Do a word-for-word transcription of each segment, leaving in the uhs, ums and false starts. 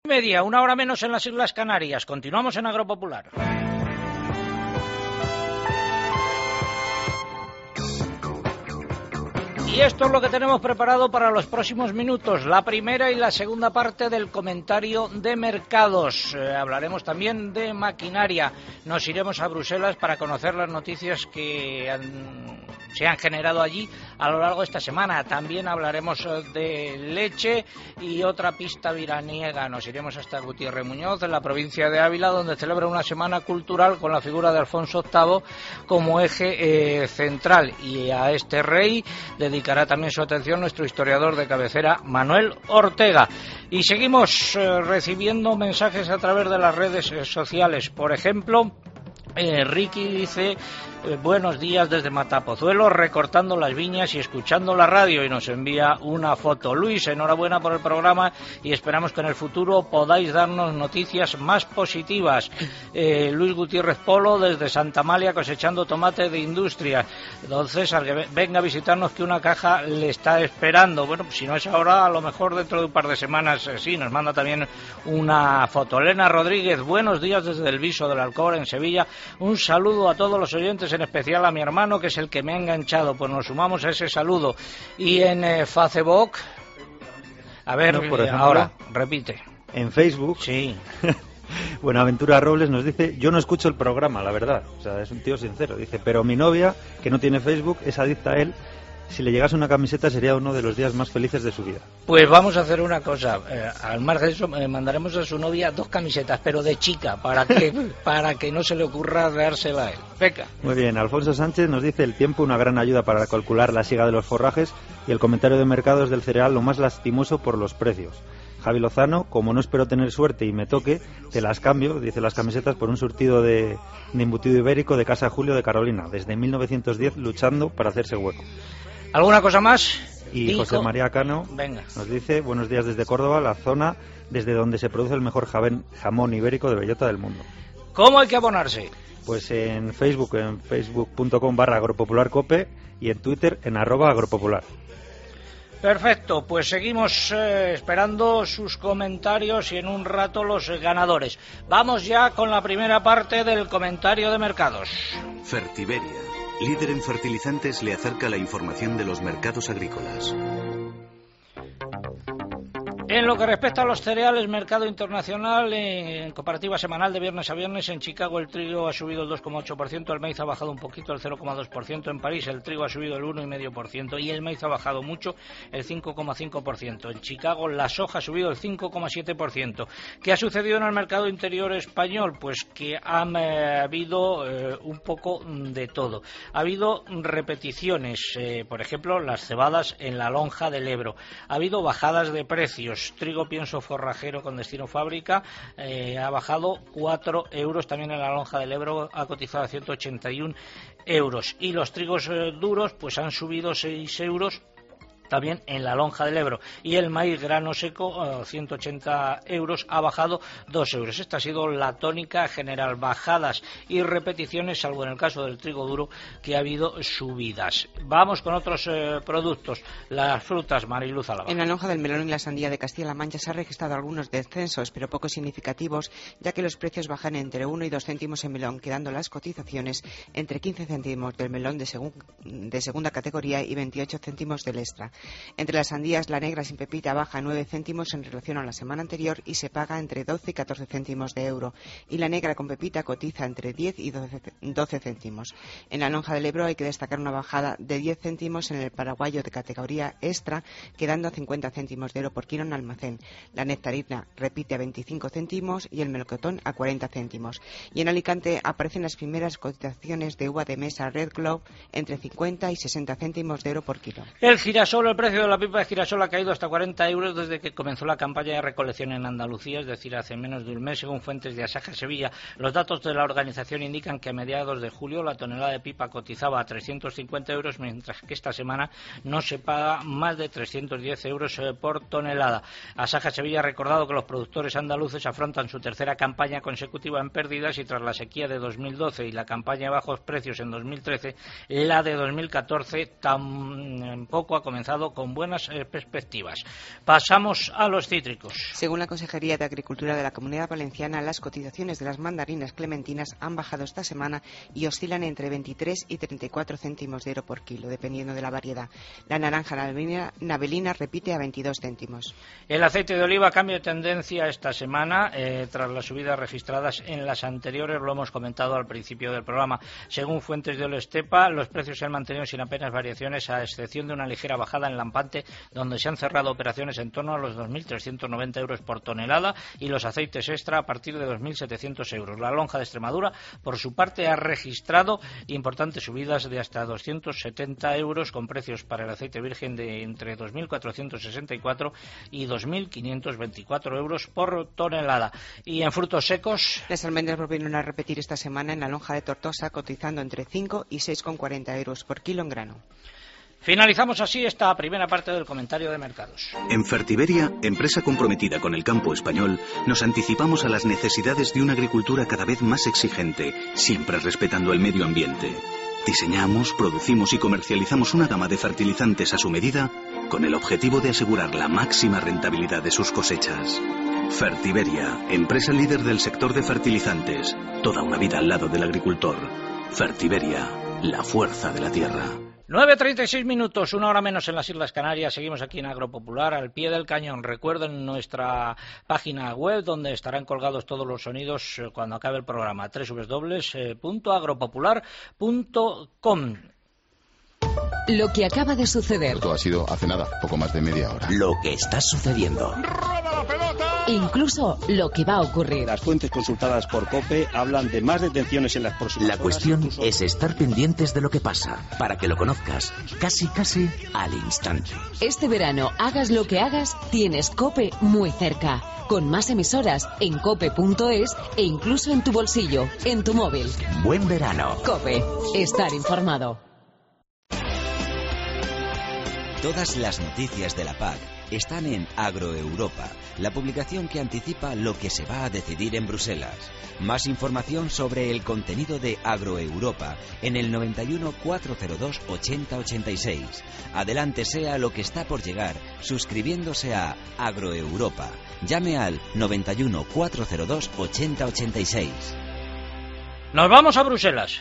Media, una hora menos en las Islas Canarias. Continuamos en Agropopular. Y esto es lo que tenemos preparado para los próximos minutos, la primera y la segunda parte del comentario de mercados. Eh, hablaremos también de maquinaria. Nos iremos a Bruselas para conocer las noticias que han, se han generado allí a lo largo de esta semana. También hablaremos de leche y otra pista veraniega. Nos iremos hasta Gutiérrez Muñoz, en la provincia de Ávila, donde celebra una semana cultural con la figura de Alfonso octavo como eje eh, central. Y a este rey dedicado dedicará también su atención nuestro historiador de cabecera, Manuel Ortega. Y seguimos eh, recibiendo mensajes a través de las redes eh, sociales. Por ejemplo, eh, Ricky dice: eh, buenos días desde Matapozuelo, recortando las viñas y escuchando la radio, y nos envía una foto. Luis, enhorabuena por el programa y esperamos que en el futuro podáis darnos noticias más positivas. eh, Luis Gutiérrez Polo desde Santa Amalia, cosechando tomate de industria. Don César, que venga a visitarnos, que una caja le está esperando. Bueno, pues si no es ahora, a lo mejor dentro de un par de semanas eh, sí. Nos manda también una foto. Elena Rodríguez, buenos días desde el Viso del Alcor, en Sevilla. Un saludo a todos los oyentes, en especial a mi hermano, que es el que me ha enganchado. Pues nos sumamos a ese saludo. Y en eh, Facebook, a ver, no, por ejemplo, ahora, repite. En Facebook, sí. Buenaventura Robles nos dice: yo no escucho el programa, la verdad. O sea, es un tío sincero. Dice: pero mi novia, que no tiene Facebook, es adicta a él. Si le llegase una camiseta sería uno de los días más felices de su vida. Pues vamos a hacer una cosa. Eh, al margen de eso, eh, mandaremos a su novia dos camisetas, pero de chica, para que para que no se le ocurra dársela a él. Venga. Muy bien. Alfonso Sánchez nos dice: el tiempo, una gran ayuda para calcular la siga de los forrajes, y el comentario de mercados del cereal, lo más lastimoso por los precios. Javi Lozano: como no espero tener suerte y me toque, te las cambio, dice, las camisetas por un surtido de, de embutido ibérico de Casa Julio de Carolina, desde mil novecientos diez luchando para hacerse hueco. ¿Alguna cosa más? Y Dico. José María Cano Venga. Nos dice: buenos días desde Córdoba, la zona desde donde se produce el mejor jamón, jamón ibérico de bellota del mundo. ¿Cómo hay que abonarse? Pues en Facebook, en facebook punto com barra agropopularcope, y en Twitter en arroba agropopular. Perfecto, pues seguimos eh, esperando sus comentarios y en un rato los ganadores. Vamos ya con la primera parte del comentario de mercados. Fertiberia, líder en fertilizantes, le acerca la información de los mercados agrícolas. En lo que respecta a los cereales, mercado internacional, en comparativa semanal de viernes a viernes, en Chicago el trigo ha subido el dos coma ocho por ciento, el maíz ha bajado un poquito, el cero coma dos por ciento, en París el trigo ha subido el uno coma cinco por ciento y el maíz ha bajado mucho, el cinco coma cinco por ciento. En Chicago la soja ha subido el cinco coma siete por ciento. ¿Qué ha sucedido en el mercado interior español? Pues que ha eh, habido eh, un poco de todo. Ha habido repeticiones, eh, por ejemplo, las cebadas en la lonja del Ebro. Ha habido bajadas de precios. Trigo pienso forrajero con destino fábrica eh, ha bajado cuatro euros, también en la lonja del Ebro ha cotizado a ciento ochenta y un euros. Y los trigos eh, duros pues han subido seis euros también en la lonja del Ebro, y el maíz grano seco, ciento ochenta euros, ha bajado dos euros. Esta ha sido la tónica general, bajadas y repeticiones, salvo en el caso del trigo duro, que ha habido subidas. Vamos con otros eh, productos, las frutas, Mariluz Álava. En la lonja del melón y la sandía de Castilla-La Mancha se han registrado algunos descensos, pero poco significativos, ya que los precios bajan entre uno y dos céntimos en melón, quedando las cotizaciones entre quince céntimos del melón de, segun, de segunda categoría y veintiocho céntimos del extra. Entre las sandías, la negra sin pepita baja nueve céntimos en relación a la semana anterior y se paga entre doce y catorce céntimos de euro, y la negra con pepita cotiza entre diez y doce céntimos. En la lonja del Ebro hay que destacar una bajada de diez céntimos en el paraguayo de categoría extra, quedando a cincuenta céntimos de euro por kilo en almacén. La nectarina repite a veinticinco céntimos y el melocotón a cuarenta céntimos. Y en Alicante aparecen las primeras cotizaciones de uva de mesa Red Globe entre cincuenta y sesenta céntimos de euro por kilo. El girasol, el precio de la pipa de girasol ha caído hasta cuarenta euros desde que comenzó la campaña de recolección en Andalucía, es decir, hace menos de un mes, según fuentes de Asaja Sevilla. Los datos de la organización indican que a mediados de julio la tonelada de pipa cotizaba a trescientos cincuenta euros, mientras que esta semana no se paga más de trescientos diez euros por tonelada. Asaja Sevilla ha recordado que los productores andaluces afrontan su tercera campaña consecutiva en pérdidas, y tras la sequía de dos mil doce y la campaña de bajos precios en dos mil trece, la de dos mil catorce tampoco ha comenzado estado con buenas eh, perspectivas. Pasamos a los cítricos. Según la Consejería de Agricultura de la Comunidad Valenciana, las cotizaciones de las mandarinas clementinas han bajado esta semana y oscilan entre veintitrés y treinta y cuatro céntimos de euro por kilo, dependiendo de la variedad. La naranja navelina, navelina repite a veintidós céntimos. El aceite de oliva cambia de tendencia esta semana eh, tras las subidas registradas en las anteriores, lo hemos comentado al principio del programa. Según fuentes de Olestepa, los precios se han mantenido sin apenas variaciones, a excepción de una ligera bajada en Lampante, donde se han cerrado operaciones en torno a los dos mil trescientos noventa euros por tonelada y los aceites extra a partir de dos mil setecientos euros. La lonja de Extremadura, por su parte, ha registrado importantes subidas de hasta doscientos setenta euros, con precios para el aceite virgen de entre dos mil cuatrocientos sesenta y cuatro y dos mil quinientos veinticuatro euros por tonelada. Y en frutos secos, las almendras volvieron a repetir esta semana en la lonja de Tortosa, cotizando entre cinco y seis con cuarenta euros por kilo en grano. Finalizamos así esta primera parte del comentario de mercados. En Fertiberia, empresa comprometida con el campo español, nos anticipamos a las necesidades de una agricultura cada vez más exigente, siempre respetando el medio ambiente. Diseñamos, producimos y comercializamos una gama de fertilizantes a su medida con el objetivo de asegurar la máxima rentabilidad de sus cosechas. Fertiberia, empresa líder del sector de fertilizantes, toda una vida al lado del agricultor. Fertiberia, la fuerza de la tierra. nueve treinta y seis minutos, una hora menos en las Islas Canarias. Seguimos aquí en Agropopular, al pie del cañón. Recuerden nuestra página web, donde estarán colgados todos los sonidos cuando acabe el programa, doble u doble u doble u punto agropopular punto com. Lo que acaba de suceder. Todo ha sido hace nada, poco más de media hora. Lo que está sucediendo. Incluso lo que va a ocurrir. Las fuentes consultadas por COPE hablan de más detenciones en las próximas horas. La cuestión es estar pendientes de lo que pasa, para que lo conozcas casi casi al instante. Este verano, hagas lo que hagas, tienes COPE muy cerca, con más emisoras en cope punto es e incluso en tu bolsillo, en tu móvil. Buen verano. COPE, estar informado. Todas las noticias de la P A C están en Agroeuropa, la publicación que anticipa lo que se va a decidir en Bruselas. Más información sobre el contenido de Agroeuropa en el noventa y uno, cuatrocientos dos, ochenta ochenta y seis. Adelántese a lo que está por llegar suscribiéndose a Agroeuropa. Llame al noventa y uno, cuatrocientos dos, ochenta ochenta y seis. Nos vamos a Bruselas.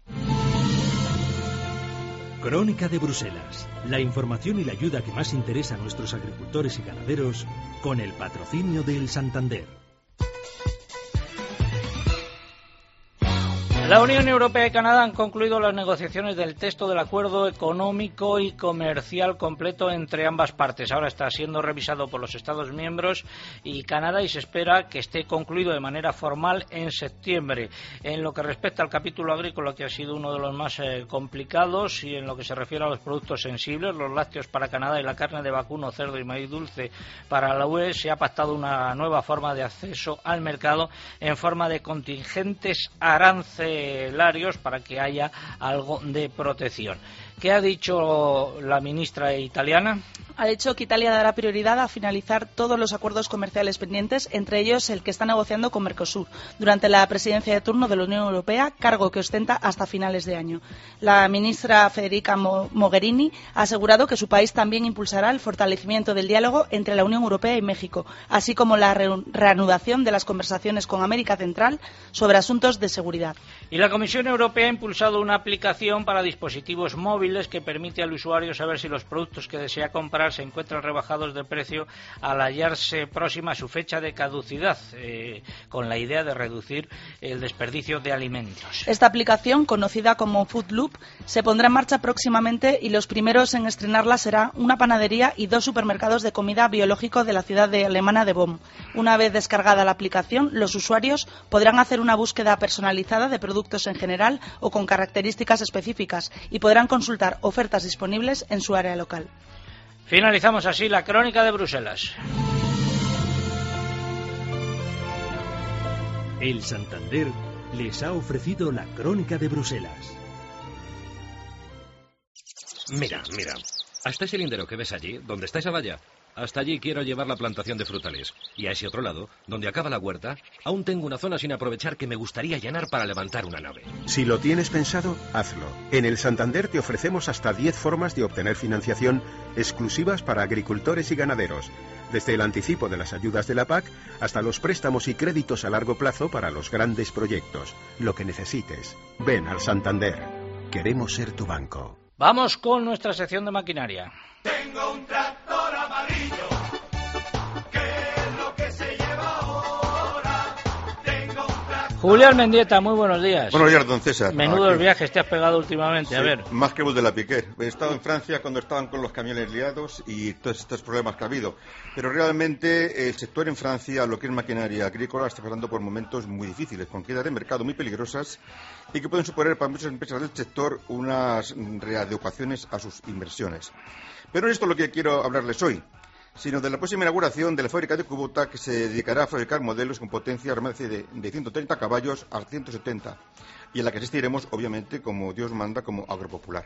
Crónica de Bruselas, la información y la ayuda que más interesa a nuestros agricultores y ganaderos, con el patrocinio del Santander. La Unión Europea y Canadá han concluido las negociaciones del texto del acuerdo económico y comercial completo entre ambas partes. Ahora está siendo revisado por los Estados miembros y Canadá y se espera que esté concluido de manera formal en septiembre. En lo que respecta al capítulo agrícola, que ha sido uno de los más eh, complicados, y en lo que se refiere a los productos sensibles, los lácteos para Canadá y la carne de vacuno, cerdo y maíz dulce para la U E, se ha pactado una nueva forma de acceso al mercado en forma de contingentes arancelarios para que haya algo de protección. ¿Qué ha dicho la ministra italiana? Ha dicho que Italia dará prioridad a finalizar todos los acuerdos comerciales pendientes, entre ellos el que está negociando con Mercosur, durante la presidencia de turno de la Unión Europea, cargo que ostenta hasta finales de año. La ministra Federica Mogherini ha asegurado que su país también impulsará el fortalecimiento del diálogo entre la Unión Europea y México, así como la reanudación de las conversaciones con América Central sobre asuntos de seguridad. Y la Comisión Europea ha impulsado una aplicación para dispositivos móviles que permite al usuario saber si los productos que desea comprar se encuentran rebajados de precio al hallarse próxima a su fecha de caducidad, eh, con la idea de reducir el desperdicio de alimentos. Esta aplicación, conocida como Food Loop, se pondrá en marcha próximamente y los primeros en estrenarla será una panadería y dos supermercados de comida biológico de la ciudad de alemana de Bonn. Una vez descargada la aplicación, los usuarios podrán hacer una búsqueda personalizada de productos en general o con características específicas y podrán consultar ofertas disponibles en su área local. Finalizamos así la crónica de Bruselas. El Santander les ha ofrecido la crónica de Bruselas. Mira, mira. Hasta ese lindero que ves allí, donde está esa valla, Hasta allí quiero llevar la plantación de frutales. Y a ese otro lado, donde acaba la huerta, aún tengo una zona sin aprovechar que me gustaría llenar para levantar una nave. Si lo tienes pensado, hazlo. En el Santander te ofrecemos hasta diez formas de obtener financiación exclusivas para agricultores y ganaderos. Desde el anticipo de las ayudas de la P A C hasta los préstamos y créditos a largo plazo para los grandes proyectos. Lo que necesites. Ven al Santander. Queremos ser tu banco. Vamos con nuestra sección de maquinaria. Tengo un tractor amarillo, ¿qué es lo que se lleva ahora? Tengo un tractor... Julián Mendieta, muy buenos días. Buenos días, don César. Menudos Aquí. viajes te has pegado últimamente, sí, a ver. Más que vos de la Piquer. He estado en Francia cuando estaban con los camiones liados y todos estos problemas que ha habido. Pero realmente el sector en Francia, lo que es maquinaria agrícola, está pasando por momentos muy difíciles, con quedas de mercado muy peligrosas y que pueden suponer para muchas empresas del sector unas readecuaciones a sus inversiones. Pero no es esto lo que quiero hablarles hoy, sino de la próxima inauguración de la fábrica de Kubota, que se dedicará a fabricar modelos con potencia de, de ciento treinta caballos a ciento setenta, y en la que asistiremos, obviamente, como Dios manda, como agropopular.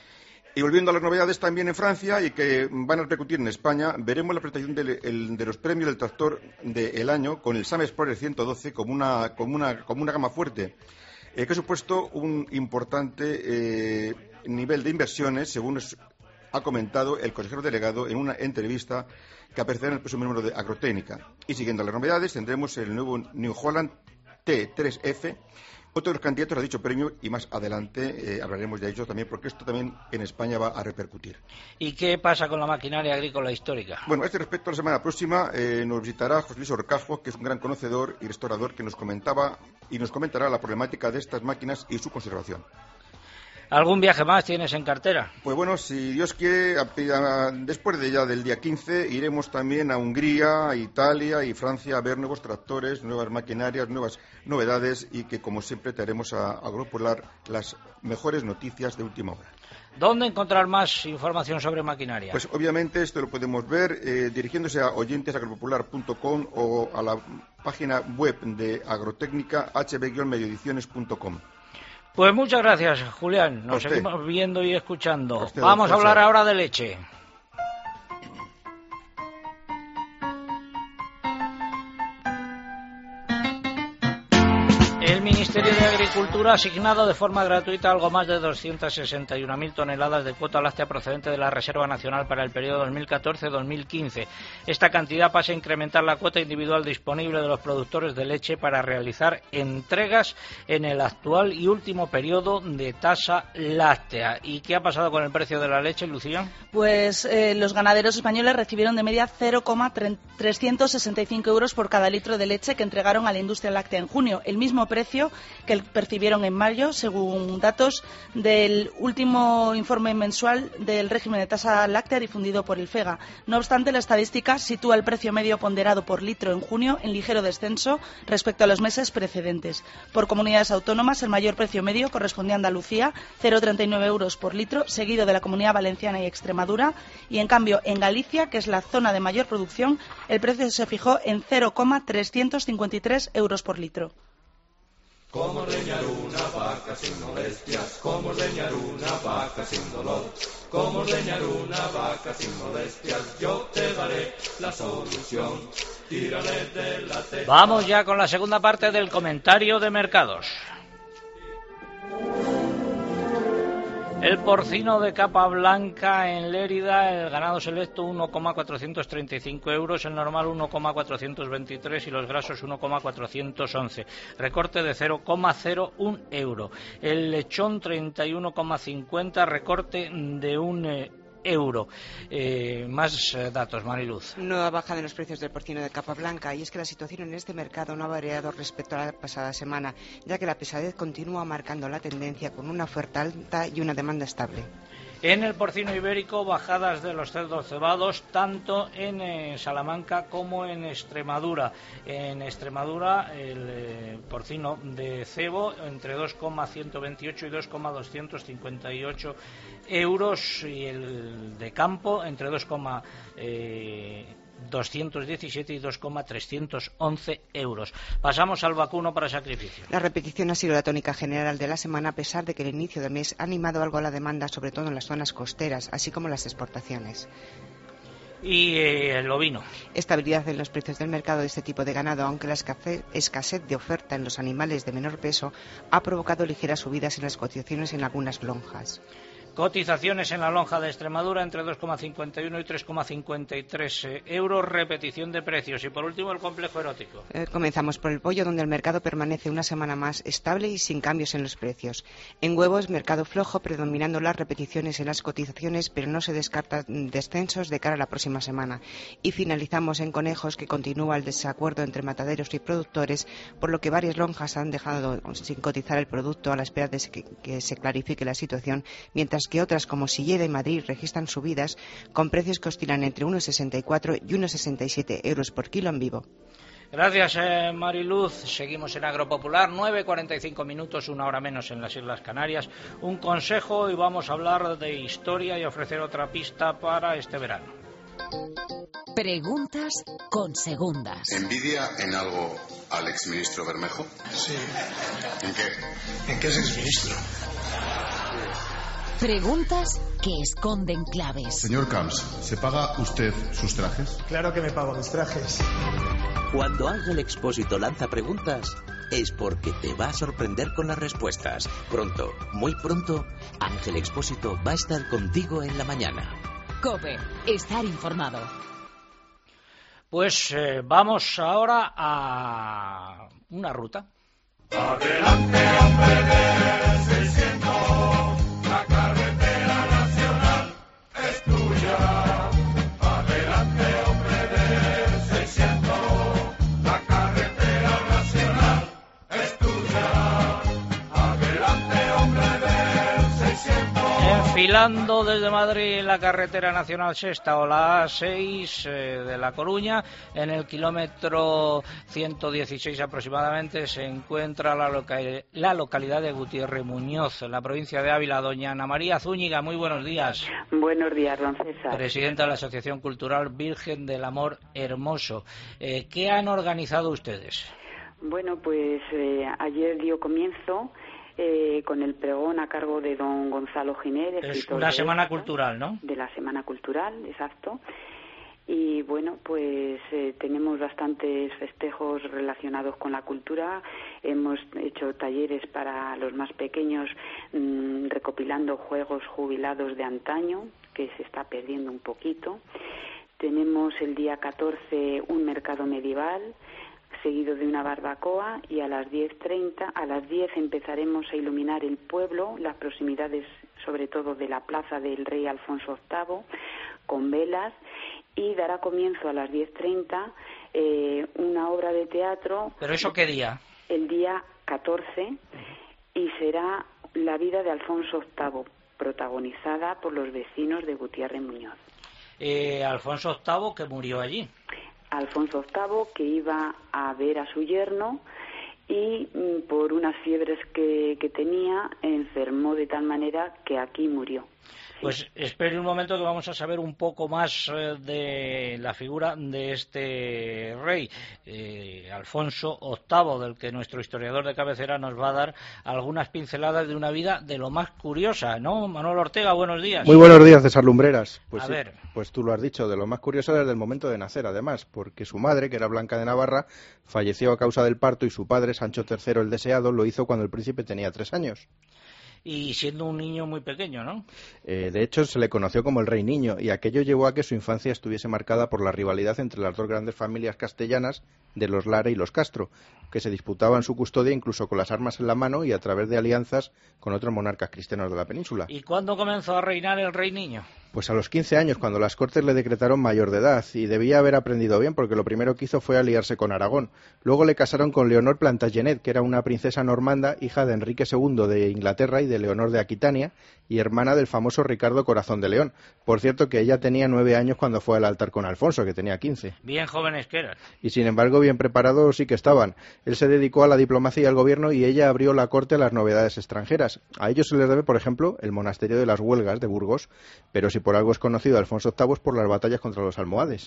Y volviendo a las novedades también en Francia y que van a repercutir en España, veremos la presentación de, el, de los premios del tractor del año con el Sam Explorer ciento doce como una, como una, como una gama fuerte, eh, que ha supuesto un importante eh, nivel de inversiones, según es, ha comentado el consejero delegado en una entrevista que aparecerá en el próximo número de Agrotécnica. Y siguiendo las novedades, tendremos el nuevo New Holland T tres F, otro de los candidatos a dicho premio, y más adelante eh, hablaremos de ello también, porque esto también en España va a repercutir. ¿Y qué pasa con la maquinaria agrícola histórica? Bueno, a este respecto, la semana próxima eh, nos visitará José Luis Orcajo, que es un gran conocedor y restaurador, que nos comentaba y nos comentará la problemática de estas máquinas y su conservación. ¿Algún viaje más tienes en cartera? Pues bueno, si Dios quiere, a, a, después de ya del día quince, iremos también a Hungría, a Italia y Francia a ver nuevos tractores, nuevas maquinarias, nuevas novedades, y que, como siempre, te haremos a Agropopular las mejores noticias de última hora. ¿Dónde encontrar más información sobre maquinaria? Pues obviamente esto lo podemos ver eh, dirigiéndose a oyentes agropopular punto com o a la página web de Agrotécnica h b guion medio ediciones punto com. Pues muchas gracias, Julián. Nos seguimos viendo y escuchando. Vamos a hablar ahora de leche. El Ministerio de Agricultura ha asignado de forma gratuita algo más de doscientas sesenta y una mil toneladas de cuota láctea procedente de la Reserva Nacional para el periodo dos mil catorce a dos mil quince. Esta cantidad pasa a incrementar la cuota individual disponible de los productores de leche para realizar entregas en el actual y último periodo de tasa láctea. ¿Y qué ha pasado con el precio de la leche, Lucía? Pues eh, los ganaderos españoles recibieron de media cero coma trescientos sesenta y cinco euros por cada litro de leche que entregaron a la industria láctea en junio, el mismo precio que percibieron en mayo, según datos del último informe mensual del régimen de tasa láctea difundido por el FEGA. No obstante, la estadística sitúa el precio medio ponderado por litro en junio en ligero descenso respecto a los meses precedentes. Por comunidades autónomas, el mayor precio medio corresponde a Andalucía, cero coma treinta y nueve euros por litro, seguido de la Comunidad Valenciana y Extremadura, y en cambio en Galicia, que es la zona de mayor producción, el precio se fijó en cero coma trescientos cincuenta y tres euros por litro. Cómo ordeñar una vaca sin molestias, cómo ordeñar una vaca sin dolor, cómo ordeñar una vaca sin molestias, yo te daré la solución. Tírale de la teta. Vamos ya con la segunda parte del comentario de mercados. El porcino de capa blanca en Lérida, el ganado selecto uno coma cuatrocientos treinta y cinco euros, el normal uno coma cuatrocientos veintitrés y los grasos uno coma cuatrocientos once, recorte de cero coma cero uno euro. El lechón treinta y uno coma cincuenta, recorte de un eh, euro. Eh, más eh, datos, Mariluz. Nueva baja de los precios del porcino de capa blanca, y es que la situación en este mercado no ha variado respecto a la pasada semana, ya que la pesadez continúa marcando la tendencia con una oferta alta y una demanda estable. En el porcino ibérico, bajadas de los cerdos cebados tanto en eh, Salamanca como en Extremadura. En Extremadura, el eh, porcino de cebo entre dos coma ciento veintiocho y dos coma doscientos cincuenta y ocho euros, y el de campo entre dos coma doscientos diecisiete y dos coma trescientos once euros. Pasamos al vacuno para sacrificio. La repetición ha sido la tónica general de la semana, a pesar de que el inicio de mes ha animado algo a la demanda, sobre todo en las zonas costeras, así como las exportaciones. Y eh, el ovino. Estabilidad en los precios del mercado de este tipo de ganado, aunque la escasez, escasez de oferta en los animales de menor peso ha provocado ligeras subidas en las cotizaciones en algunas lonjas. Cotizaciones en la lonja de Extremadura entre dos coma cincuenta y uno y tres coma cincuenta y tres euros, repetición de precios. Y por último el complejo erótico. Eh, comenzamos por el pollo, donde el mercado permanece una semana más estable y sin cambios en los precios. En huevos, mercado flojo, predominando las repeticiones en las cotizaciones, pero no se descartan descensos de cara a la próxima semana. Y finalizamos en conejos, que continúa el desacuerdo entre mataderos y productores, por lo que varias lonjas han dejado sin cotizar el producto a la espera de que, que se clarifique la situación, mientras que otras como Silleda y Madrid registran subidas con precios que oscilan entre uno coma sesenta y cuatro y uno coma sesenta y siete euros por kilo en vivo. Gracias, eh, Mariluz. Seguimos en Agropopular, nueve cuarenta y cinco minutos, una hora menos en las Islas Canarias. Un consejo y vamos a hablar de historia y ofrecer otra pista para este verano. Preguntas con segundas. ¿Envidia en algo al exministro Bermejo? Sí. ¿En qué? ¿En qué es exministro? Preguntas que esconden claves. Señor Camps, ¿se paga usted sus trajes? Claro que me pago mis trajes. Cuando Ángel Expósito lanza preguntas, es porque te va a sorprender con las respuestas. Pronto, muy pronto, Ángel Expósito va a estar contigo en la mañana. COPE, estar informado. Pues eh, vamos ahora a una ruta. Adelante, hombre de seiscientos. La carretera nacional es tuya. Adelante, hombre de seiscientos. La carretera nacional es tuya. Adelante, hombre de seiscientos. Enfilando desde Madrid la carretera nacional sexta o la A seis eh, de La Coruña, en el kilómetro ciento dieciséis aproximadamente se encuentra la, loca la localidad de Gutiérrez Muñoz, en la provincia de Ávila. Doña Ana María Zúñiga, muy buenos días. Buenos días, don César. Presidenta de la Asociación Cultural Virgen del Amor Hermoso. Eh, ¿Qué han organizado ustedes? Bueno, pues eh, ayer dio comienzo Eh, con el pregón a cargo de don Gonzalo Giner. Es una semana esto, cultural, ¿no? De la semana cultural, exacto. Y bueno, pues eh, tenemos bastantes festejos relacionados con la cultura. Hemos hecho talleres para los más pequeños, mmm, recopilando juegos jubilados de antaño, que se está perdiendo un poquito. Tenemos el día catorce un mercado medieval, seguido de una barbacoa, y a las diez treinta, a las diez empezaremos a iluminar el pueblo, las proximidades sobre todo de la plaza del rey Alfonso octavo, con velas, y dará comienzo a las diez treinta eh, una obra de teatro. ¿Pero eso qué día? El día catorce, y será la vida de Alfonso octavo, protagonizada por los vecinos de Gutiérrez Muñoz. Eh, Alfonso octavo, que murió allí. Alfonso octavo, que iba a ver a su yerno y mm, por unas fiebres que, que tenía, enfermó de tal manera que aquí murió. Pues espere un momento, que vamos a saber un poco más eh, de la figura de este rey, eh, Alfonso octavo, del que nuestro historiador de cabecera nos va a dar algunas pinceladas de una vida de lo más curiosa, ¿no? Manuel Ortega, buenos días. Muy buenos días, César Lumbreras. Pues a sí, ver. Pues tú lo has dicho, de lo más curioso desde el momento de nacer, además, porque su madre, que era Blanca de Navarra, falleció a causa del parto, y su padre, Sancho tercero el Deseado, lo hizo cuando el príncipe tenía tres años. Y siendo un niño muy pequeño, ¿no? Eh, de hecho, se le conoció como el Rey Niño, y aquello llevó a que su infancia estuviese marcada por la rivalidad entre las dos grandes familias castellanas de los Lara y los Castro, que se disputaban su custodia incluso con las armas en la mano y a través de alianzas con otros monarcas cristianos de la península. ¿Y cuándo comenzó a reinar el Rey Niño? Pues a los quince años, cuando las Cortes le decretaron mayor de edad, y debía haber aprendido bien, porque lo primero que hizo fue aliarse con Aragón. Luego le casaron con Leonor Plantagenet, que era una princesa normanda, hija de Enrique segundo de Inglaterra y de Leonor de Aquitania, y hermana del famoso Ricardo Corazón de León. Por cierto, que ella tenía nueve años cuando fue al altar con Alfonso, que tenía quince. Bien jóvenes que eran. Y sin embargo, bien preparados sí que estaban. Él se dedicó a la diplomacia y al gobierno, y ella abrió la corte a las novedades extranjeras. A ellos se les debe, por ejemplo, el monasterio de las Huelgas de Burgos, pero si por algo es conocido Alfonso octavo es por las batallas contra los almohades.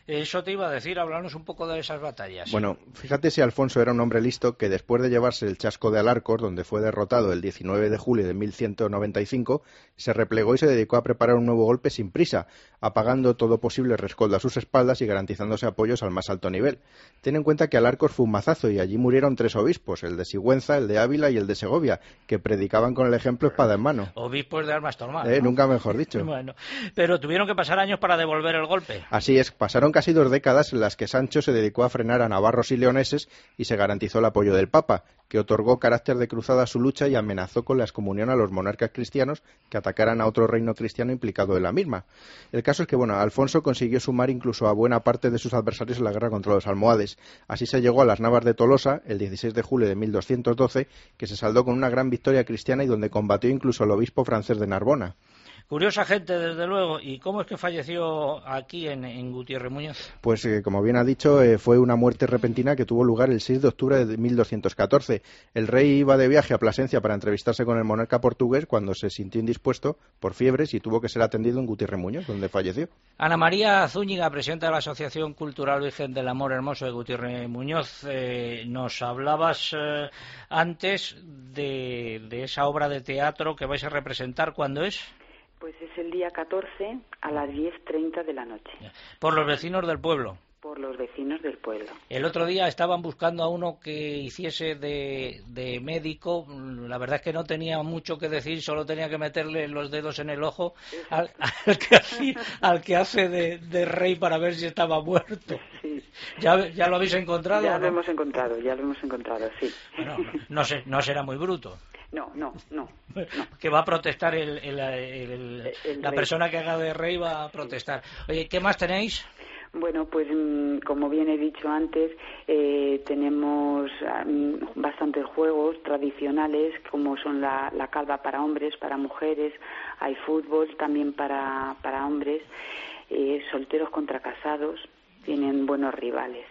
Eso te iba a decir, hablarnos un poco de esas batallas. Bueno, fíjate si Alfonso era un hombre listo que después de llevarse el chasco de Alarcos, donde fue derrotado el diecinueve de julio de mil ciento noventa y cinco, se replegó y se dedicó a preparar un nuevo golpe sin prisa, apagando todo posible rescoldo a sus espaldas y garantizándose apoyos al más alto nivel. Ten en cuenta que Alarcos fue un mazazo y allí murieron tres obispos, el de Sigüenza, el de Ávila y el de Segovia, que predicaban con el ejemplo espada en mano. Obispos de armas tomar, Eh, ¿no? Nunca mejor dicho. Bueno, pero tuvieron que pasar años para devolver el golpe. Así es, pasaron casi dos décadas en las que Sancho se dedicó a frenar a navarros y leoneses y se garantizó el apoyo del Papa, que otorgó carácter de cruzada a su lucha y amenazó con la excomunión a los monarcas cristianos que atacaran a otro reino cristiano implicado en la misma. El caso es que, bueno, Alfonso consiguió sumar incluso a buena parte de sus adversarios en la guerra contra los almohades. Así se llegó a las Navas de Tolosa el dieciséis de julio de mil doscientos doce, que se saldó con una gran victoria cristiana y donde combatió incluso el obispo francés de Narbona. Curiosa gente, desde luego. ¿Y cómo es que falleció aquí en, en Gutiérrez Muñoz? Pues, eh, como bien ha dicho, eh, fue una muerte repentina que tuvo lugar el seis de octubre de mil doscientos catorce. El rey iba de viaje a Plasencia para entrevistarse con el monarca portugués cuando se sintió indispuesto por fiebres y tuvo que ser atendido en Gutiérrez Muñoz, donde falleció. Ana María Zúñiga, presidenta de la Asociación Cultural Virgen del Amor Hermoso de Gutiérrez Muñoz, eh, nos hablabas eh, antes de, de esa obra de teatro que vais a representar. ¿Cuándo es? Pues es el día catorce a las diez treinta de la noche. Por los vecinos del pueblo. Por los vecinos del pueblo. El otro día estaban buscando a uno que hiciese de, de médico. La verdad es que no tenía mucho que decir, solo tenía que meterle los dedos en el ojo al, al, que, hace, al que hace de, de rey para ver si estaba muerto. Sí. ¿Ya, ya lo habéis encontrado? Ya ¿no? lo hemos encontrado, ya lo hemos encontrado, sí. Bueno, no, sé, no será muy bruto. No, no, no. no. Que va a protestar el, el, el, el, el la rey. Persona que haga de rey va a protestar. Oye, ¿qué más tenéis? Bueno, pues como bien he dicho antes, eh, tenemos um, bastantes juegos tradicionales, como son la, la calva para hombres, para mujeres, hay fútbol también para, para hombres, eh, solteros contra casados, tienen buenos rivales.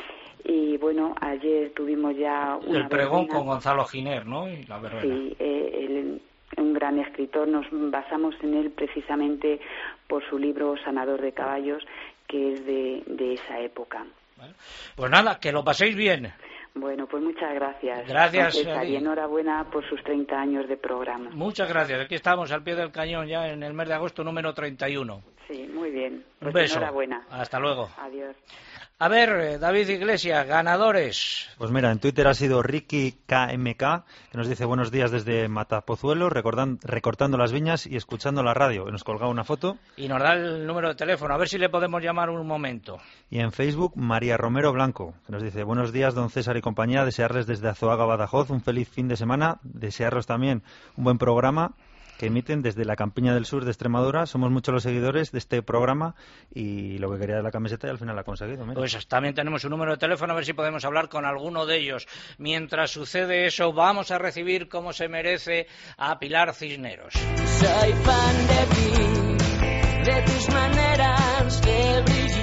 Y bueno, ayer tuvimos ya una el pregón verbena. Con Gonzalo Giner, ¿no? Y la verbena. Sí, eh, el, un gran escritor, nos basamos en él precisamente por su libro Sanador de Caballos, que es de, de esa época. Bueno, pues nada, que lo paséis bien. Bueno, pues muchas gracias. Gracias. César, y enhorabuena por sus treinta años de programa. Muchas gracias. Aquí estamos al pie del cañón ya en el mes de agosto número treinta y uno. Sí, muy bien. Pues un beso. Enhorabuena. Hasta luego. Adiós. A ver, David Iglesias, ganadores. Pues mira, en Twitter ha sido Ricky K M K, que nos dice buenos días desde Matapozuelo, recortando las viñas y escuchando la radio. Nos colgaba una foto. Y nos da el número de teléfono, a ver si le podemos llamar un momento. Y en Facebook, María Romero Blanco, que nos dice buenos días, don César y compañía, desearles desde Azoaga, Badajoz, un feliz fin de semana, desearles también un buen programa que emiten desde la Campiña del Sur de Extremadura. Somos muchos los seguidores de este programa y lo que quería era la camiseta y al final la ha conseguido. Mira. Pues también tenemos un número de teléfono, a ver si podemos hablar con alguno de ellos. Mientras sucede eso, vamos a recibir como se merece a Pilar Cisneros. Soy fan de ti, de tus maneras de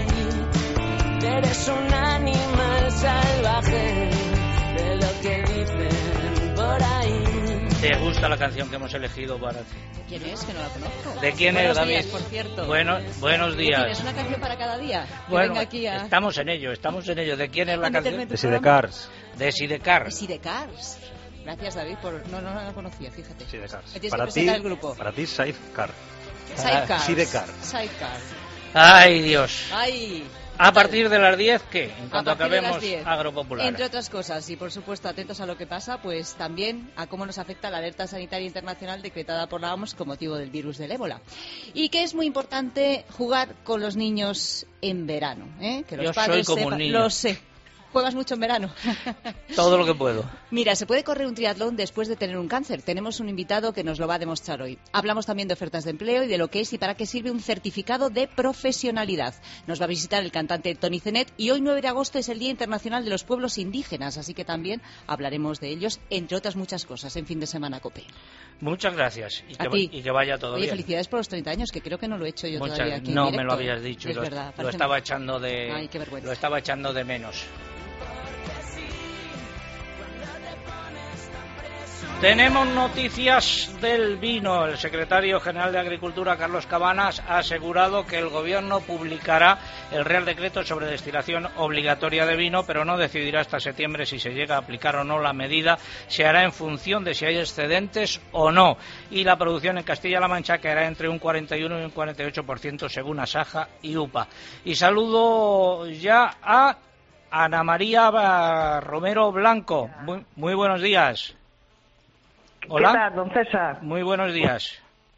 brillar. Eres un animal salvaje, de lo que dicen por ahí. ¿Te gusta la canción que hemos elegido para ti? ¿De quién es? Que no la conozco. ¿De quién buenos es, David? Días, por cierto. Bueno, buenos días. ¿Es una canción para cada día? Que bueno, venga aquí a... estamos en ello, estamos en ello. ¿De quién es la canción? De Sidecars. De Sidecars. De Sidecars. Gracias, David, por... No, no, no la conocía, fíjate. Sidecars. Para ti, el grupo. Para ti, Sidecar. Sidecar. Sidecar. Sidecar. Ay, Dios. Ay... A partir de las diez, ¿qué? En cuanto a acabemos Agropopular. Entre otras cosas, y por supuesto atentos a lo que pasa, pues también a cómo nos afecta la alerta sanitaria internacional decretada por la O M S con motivo del virus del ébola. Y que es muy importante jugar con los niños en verano, ¿eh? Que los Yo padres soy como sepan... un niño. Lo sé. ¿Juegas mucho en verano? Todo lo que puedo. Mira, se puede correr un triatlón después de tener un cáncer. Tenemos un invitado que nos lo va a demostrar hoy. Hablamos también de ofertas de empleo y de lo que es y para qué sirve un certificado de profesionalidad. Nos va a visitar el cantante Tony Zenet y hoy nueve de agosto es el Día Internacional de los Pueblos Indígenas, así que también hablaremos de ellos, entre otras muchas cosas, en Fin de Semana COPE. Muchas gracias y, a que, ti. y que vaya todo Oye, bien. felicidades por los treinta años, que creo que no lo he hecho yo Muchas, todavía aquí en No directo. me lo habías dicho, es lo, verdad, lo estaba echando de Ay, qué vergüenza. lo estaba echando de menos. Tenemos noticias del vino. El secretario general de Agricultura, Carlos Cabanas, ha asegurado que el Gobierno publicará el Real Decreto sobre destilación obligatoria de vino, pero no decidirá hasta septiembre si se llega a aplicar o no la medida. Se hará en función de si hay excedentes o no. Y la producción en Castilla-La Mancha caerá entre un cuarenta y uno y un cuarenta y ocho por ciento según Asaja y U P A. Y saludo ya a Ana María Romero Blanco. Muy, muy buenos días. Hola. ¿Qué tal, don César? Muy buenos días.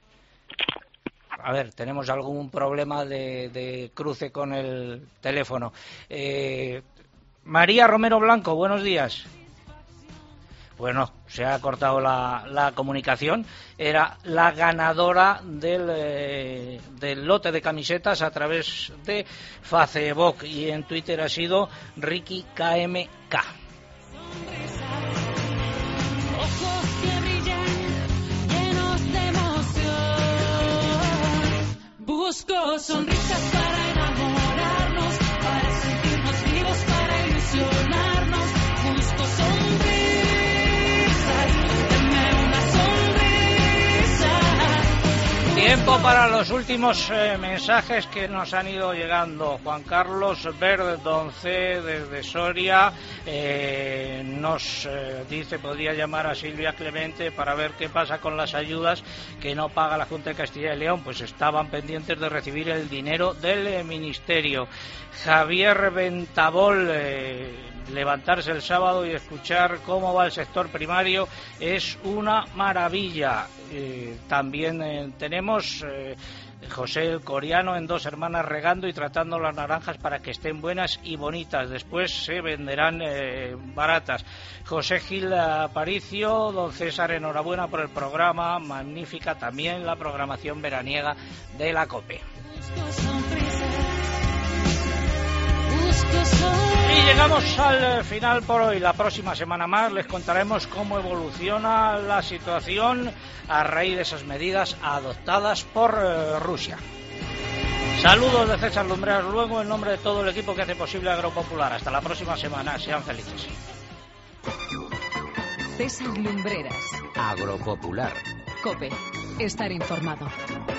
A ver, tenemos algún problema de, de cruce con el teléfono. Eh, María Romero Blanco, buenos días. Bueno, se ha cortado la, la comunicación. Era la ganadora del, eh, del lote de camisetas a través de Facebook, y en Twitter ha sido Ricky K M K. Busco sonrisas para enamorarnos, para sentirnos vivos, para ilusionarnos. Busco sonrisas, denme una sonrisa. Tiempo para los últimos eh, mensajes que nos han ido llegando. Juan Carlos Verdonce desde Soria eh, nos eh, dice, podría llamar a Silvia Clemente para ver qué pasa con las ayudas que no paga la Junta de Castilla y León, pues estaban pendientes de recibir el dinero del eh, Ministerio. Javier Ventabol, eh, levantarse el sábado y escuchar cómo va el sector primario es una maravilla. Eh, también eh, tenemos eh, José el Coriano en Dos Hermanas regando y tratando las naranjas para que estén buenas y bonitas, después se venderán eh, baratas. José Gil Aparicio, don César, enhorabuena por el programa, magnífica también la programación veraniega de la COPE. Y llegamos al final por hoy. La próxima semana más les contaremos cómo evoluciona la situación a raíz de esas medidas adoptadas por eh, Rusia. Saludos de César Lumbreras Luengo en nombre de todo el equipo que hace posible Agropopular. Hasta la próxima semana. Sean felices. César Lumbreras. Agropopular. COPE. Estar informado.